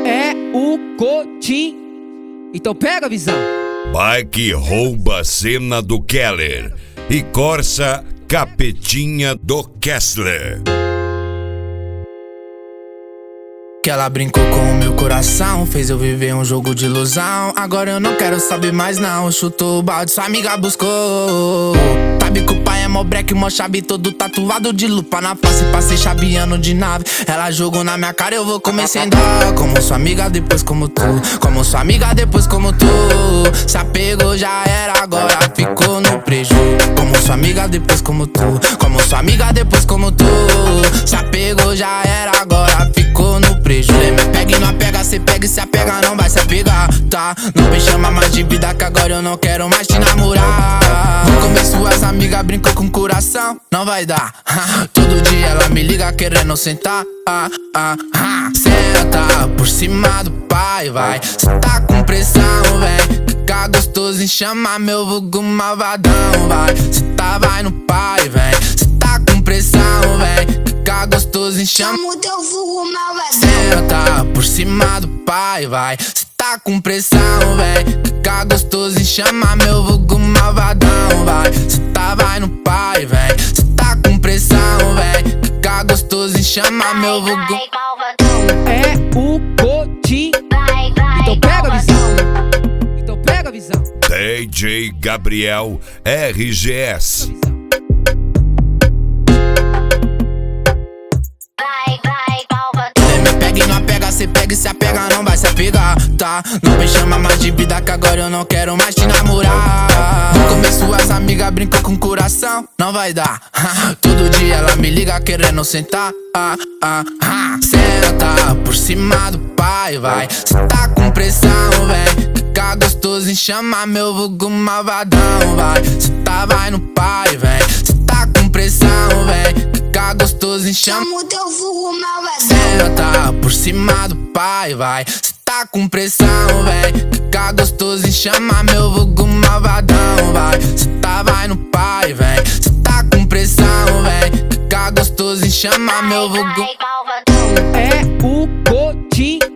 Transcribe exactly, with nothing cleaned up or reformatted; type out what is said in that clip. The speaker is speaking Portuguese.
É o Coutinho. Então pega a visão. Bike rouba a cena do Keller e Corsa capetinha do Kessler. Que ela brincou com o meu coração, fez eu viver um jogo de ilusão. Agora eu não quero saber mais não, chutou o balde, sua amiga buscou. Sabe que o pai é mó breque, mó chave, todo tatuado de lupa na face, passei chabeando de nave. Ela jogou na minha cara, eu vou comer sem dó. Como sua amiga, depois como tu. Como sua amiga, depois como tu. Se apegou, já era, agora ficou no preju. Como sua amiga, depois como tu. Como sua amiga, depois como tu. Se apegou, já era, agora ficou no preju. Me pega e não apega, cê pega e se apega, não vai se apegar, tá? Não me chama mais de vida que agora eu não quero mais te namorar. No começo as amigas brincam com o coração, não vai dar. Todo dia ela me liga querendo sentar. ah, ah, ah. Senta por cima do pai, vai. Cê tá com pressão, vem. Fica gostoso em chamar meu vulgo malvadão, vai. Cê tá vai no pai, vem. Cê tá com pressão, vem. Fica gostoso em chamar Chama o teu vulgo malvadão. Senta por cima do pai, vai. Cê tá com pressão, vem. Fica gostoso em chamar meu vulgo malvadão, vai. Cê tá vai no pai, vem. Cê tá com pressão, vem. Fica gostoso em chamar meu vulgo. Vai, malvadão. É o Coutinho. Vai, vai, Então pega a visão. malvadão. Então pega a visão. D J Gabriel R G S. Vai, vai, malvadão. Me pega e não apega, cê pega e se apega, não vai se apegar, tá? Não me chama mais de vida que agora eu não quero mais te namorar. No começo as amigas brincam com o coração, não vai dar. Todo dia ela me liga querendo sentar. ah, ah, ah. Senta por cima do pai, vai. Cê tá com pressão, vem. Fica gostoso em chamar meu vulgo malvadão, vai. Cê tá vai no pai, vem. Cê tá com pressão, vem. Fica gostoso em chamar. Chama o teu vulgo malvadão. Senta por cima do pai, vai. Cê tá com pressão, vem. Fica gostoso em chamar meu vulgo malvadão, vai. Cê tá vai no pai, vem. Cê tá com pressão, vem. Fica gostoso em chamar meu vulgo. Vai, malvadão. É o Coutinho.